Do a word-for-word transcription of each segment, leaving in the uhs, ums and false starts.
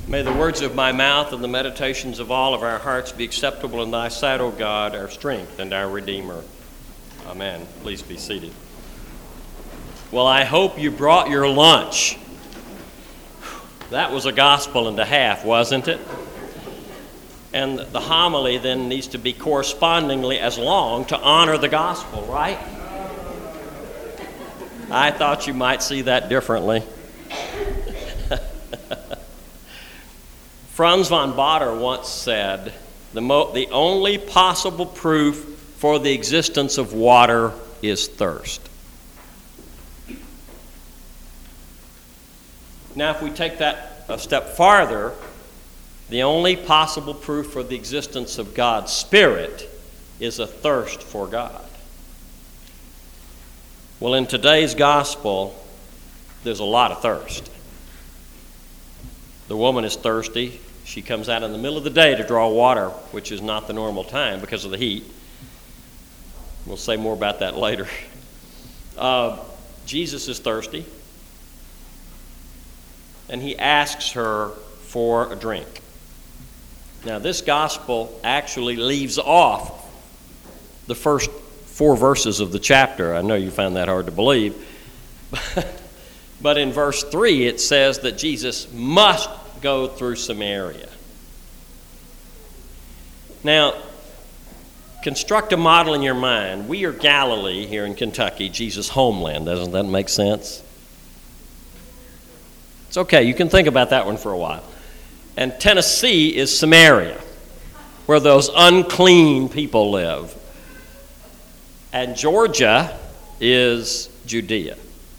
May the words of my mouth and the meditations of all of our hearts be acceptable in thy sight, O God, our strength and our Redeemer. Amen. Please be seated. Well, I hope you brought your lunch. That was a gospel and a half, wasn't it? And the homily then needs to be correspondingly as long to honor the gospel, right? I thought you might see that differently. Franz von Baader once said, the, mo- the only possible proof for the existence of water is thirst. Now, if we take that a step farther, the only possible proof for the existence of God's Spirit is a thirst for God. Well, in today's gospel, there's a lot of thirst. The woman is thirsty. She comes out in the middle of the day to draw water, which is not the normal time because of the heat. We'll say more about that later. Uh, Jesus is thirsty, and he asks her for a drink. Now, this gospel actually leaves off the first four verses of the chapter. I know you find that hard to believe. But in verse three, it says that Jesus must go through Samaria. Now, construct a model in your mind. We are Galilee here in Kentucky, Jesus' homeland. Doesn't that make sense? It's okay. You can think about that one for a while. And Tennessee is Samaria, where those unclean people live. And Georgia is Judea.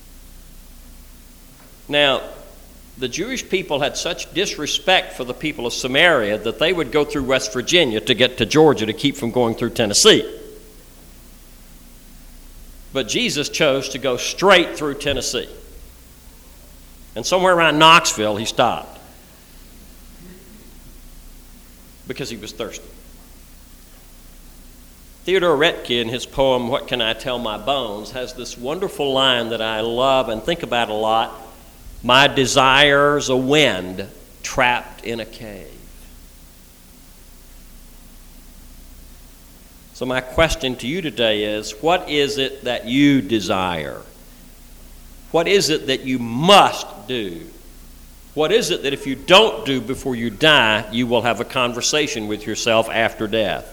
Now, the Jewish people had such disrespect for the people of Samaria that they would go through West Virginia to get to Georgia to keep from going through Tennessee. But Jesus chose to go straight through Tennessee. And somewhere around Knoxville, he stopped because he was thirsty. Theodore Retke, in his poem, What Can I Tell My Bones, has this wonderful line that I love and think about a lot. My desire's a wind trapped in a cave. So my question to you today is, what is it that you desire? What is it that you must do? What is it that if you don't do before you die, you will have a conversation with yourself after death?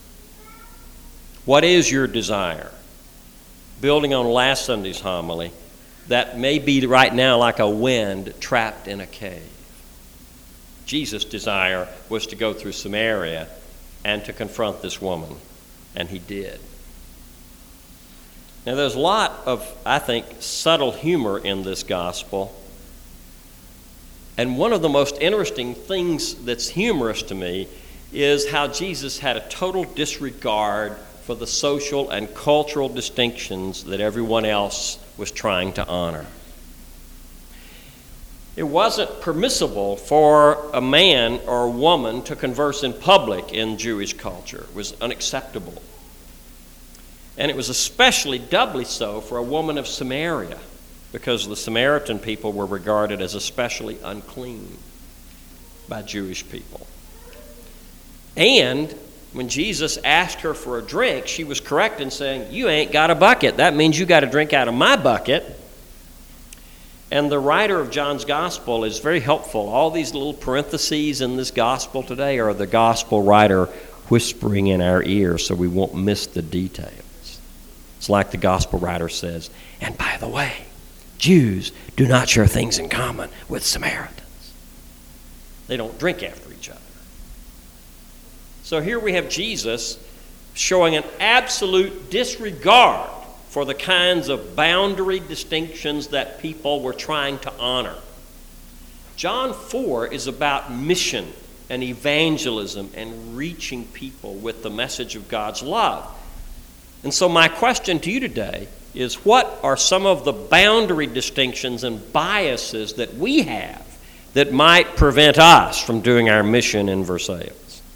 What is your desire? Building on last Sunday's homily, that may be right now like a wind trapped in a cave. Jesus' desire was to go through Samaria and to confront this woman, and he did. Now, there's a lot of, I think, subtle humor in this gospel, and one of the most interesting things that's humorous to me is how Jesus had a total disregard for the social and cultural distinctions that everyone else was trying to honor. It wasn't permissible for a man or a woman to converse in public in Jewish culture. It was unacceptable. And it was especially doubly so for a woman of Samaria, because the Samaritan people were regarded as especially unclean by Jewish people. And when Jesus asked her for a drink, she was correct in saying, you ain't got a bucket. That means you got to drink out of my bucket. And the writer of John's gospel is very helpful. All these little parentheses in this gospel today are the gospel writer whispering in our ear so we won't miss the details. It's like the gospel writer says, and by the way, Jews do not share things in common with Samaritans. They don't drink after each other. So here we have Jesus showing an absolute disregard for the kinds of boundary distinctions that people were trying to honor. John four is about mission and evangelism and reaching people with the message of God's love. And so my question to you today is, what are some of the boundary distinctions and biases that we have that might prevent us from doing our mission in Versailles?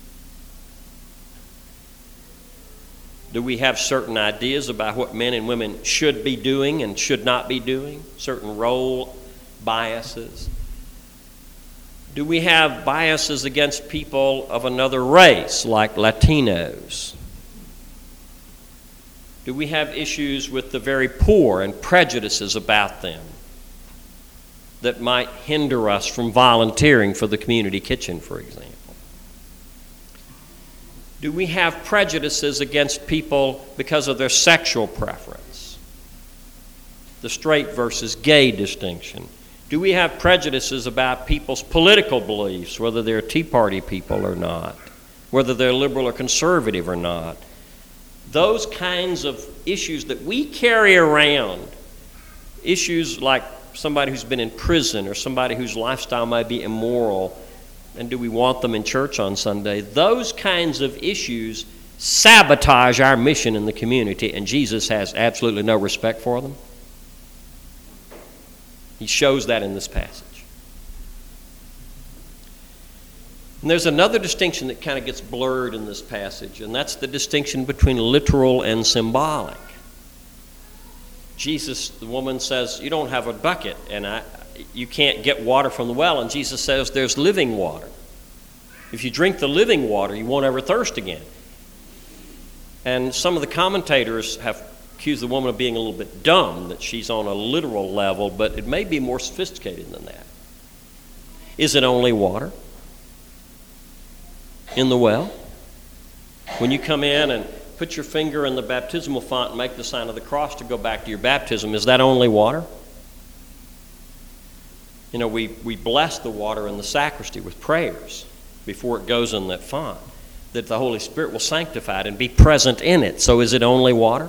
Do we have certain ideas about what men and women should be doing and should not be doing? Certain role biases? Do we have biases against people of another race, like Latinos? Do we have issues with the very poor and prejudices about them that might hinder us from volunteering for the community kitchen, for example? Do we have prejudices against people because of their sexual preference? The straight versus gay distinction. Do we have prejudices about people's political beliefs, whether they're Tea Party people or not, whether they're liberal or conservative or not? Those kinds of issues that we carry around, issues like somebody who's been in prison or somebody whose lifestyle might be immoral, and do we want them in church on Sunday? Those kinds of issues sabotage our mission in the community, and Jesus has absolutely no respect for them. He shows that in this passage. And there's another distinction that kind of gets blurred in this passage, and that's the distinction between literal and symbolic. Jesus, the woman says, you don't have a bucket, and I, you can't get water from the well. And Jesus says, there's living water. If you drink the living water, you won't ever thirst again. And some of the commentators have accused the woman of being a little bit dumb, that she's on a literal level, but it may be more sophisticated than that. Is it only water in the well? When you come in and put your finger in the baptismal font and make the sign of the cross to go back to your baptism, is that only water? You know, we, we bless the water in the sacristy with prayers before it goes in that font, that the Holy Spirit will sanctify it and be present in it. So is it only water?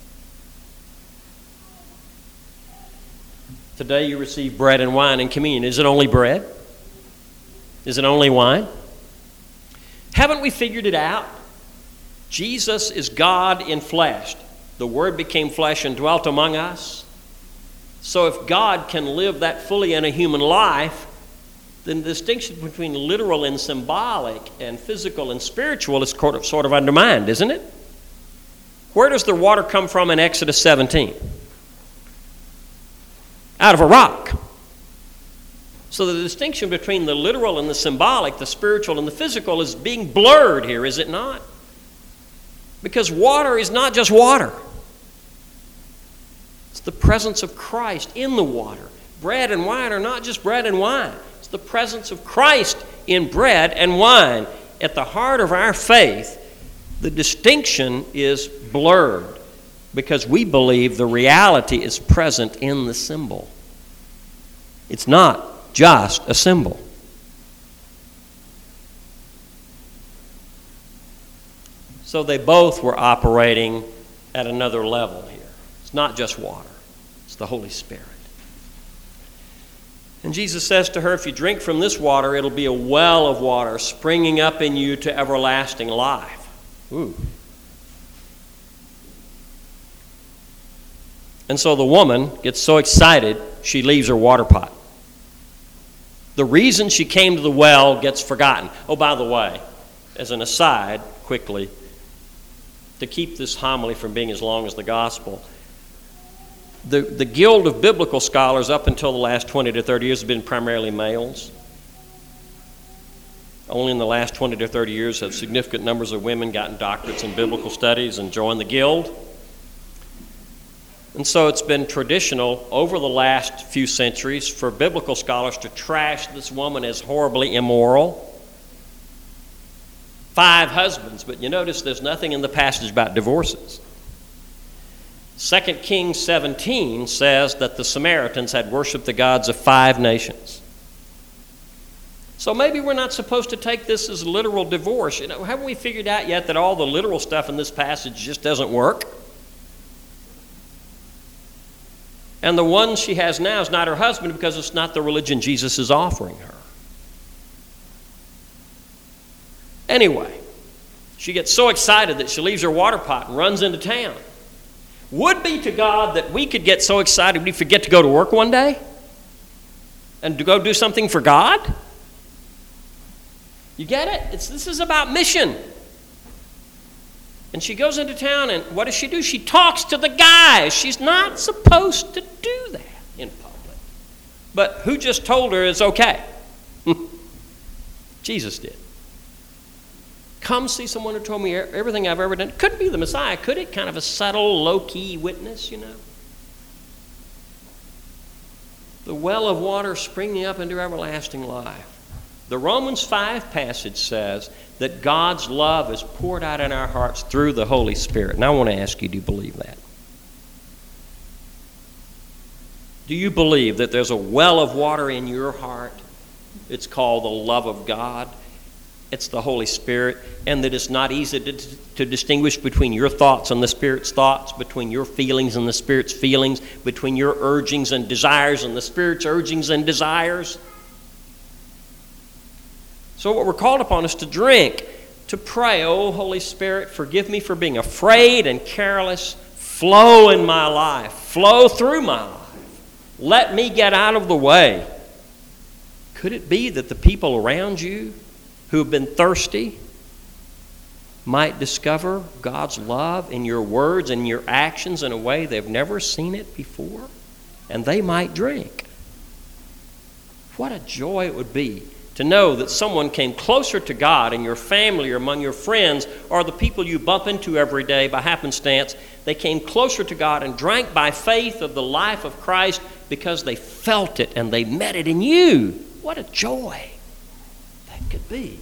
Today you receive bread and wine in communion. Is it only bread? Is it only wine? Haven't we figured it out? Jesus is God in flesh. The Word became flesh and dwelt among us. So if God can live that fully in a human life, then the distinction between literal and symbolic and physical and spiritual is sort of, sort of undermined, isn't it? Where does the water come from in Exodus seventeen? Out of a rock. So the distinction between the literal and the symbolic, the spiritual and the physical, is being blurred here, is it not? Because water is not just water. It's the presence of Christ in the water. Bread and wine are not just bread and wine. It's the presence of Christ in bread and wine. At the heart of our faith, the distinction is blurred because we believe the reality is present in the symbol. It's not just a symbol. So they both were operating at another level here. It's not just water. It's the Holy Spirit. And Jesus says to her, if you drink from this water, it'll be a well of water springing up in you to everlasting life. Ooh. And so the woman gets so excited, she leaves her water pot. The reason she came to the well gets forgotten. Oh, by the way, as an aside, quickly, to keep this homily from being as long as the gospel, the, the guild of biblical scholars up until the last twenty to thirty years have been primarily males. Only in the last twenty to thirty years have significant numbers of women gotten doctorates in biblical studies and joined the guild. And so it's been traditional over the last few centuries for biblical scholars to trash this woman as horribly immoral. Five husbands, but you notice there's nothing in the passage about divorces. Second Kings seventeen says that the Samaritans had worshiped the gods of five nations. So maybe we're not supposed to take this as literal divorce. You know, haven't we figured out yet that all the literal stuff in this passage just doesn't work? And the one she has now is not her husband because it's not the religion Jesus is offering her. Anyway, she gets so excited that she leaves her water pot and runs into town. Would be to God that we could get so excited we forget to go to work one day and to go do something for God. You get it? It's, this is about mission. And she goes into town, and what does she do? She talks to the guys. She's not supposed to do that in public. But who just told her it's okay? Jesus did. Come see someone who told me everything I've ever done. Couldn't be the Messiah, could it? Kind of a subtle, low-key witness, you know. The well of water springing up into everlasting life. The Romans five passage says that God's love is poured out in our hearts through the Holy Spirit. And I want to ask you, do you believe that? Do you believe that there's a well of water in your heart? It's called the love of God. It's the Holy Spirit, and that it's not easy to, to distinguish between your thoughts and the Spirit's thoughts, between your feelings and the Spirit's feelings, between your urgings and desires and the Spirit's urgings and desires. So what we're called upon is to drink, to pray, oh, Holy Spirit, forgive me for being afraid and careless. Flow in my life. Flow through my life. Let me get out of the way. Could it be that the people around you who have been thirsty might discover God's love in your words and your actions in a way they've never seen it before? And they might drink. What a joy it would be to know that someone came closer to God in your family or among your friends or the people you bump into every day by happenstance. They came closer to God and drank by faith of the life of Christ because they felt it and they met it in you. What a joy that could be.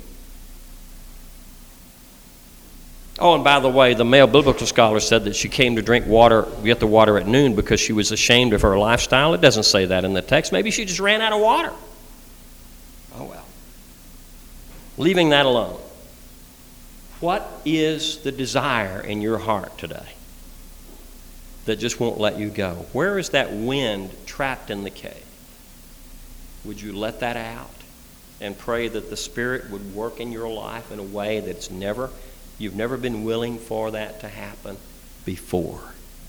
Oh, and by the way, the male biblical scholar said that she came to drink water, get the water at noon because she was ashamed of her lifestyle. It doesn't say that in the text. Maybe she just ran out of water. Oh, well. Leaving that alone. What is the desire in your heart today that just won't let you go? Where is that wind trapped in the cave? Would you let that out and pray that the Spirit would work in your life in a way that's never, you've never been willing for that to happen before?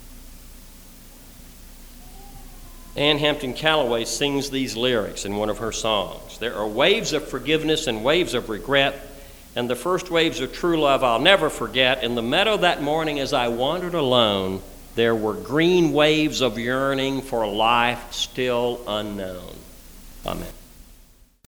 Ann Hampton Callaway sings these lyrics in one of her songs. There are waves of forgiveness and waves of regret, and the first waves of true love I'll never forget. In the meadow that morning as I wandered alone, there were green waves of yearning for a life still unknown. Amen.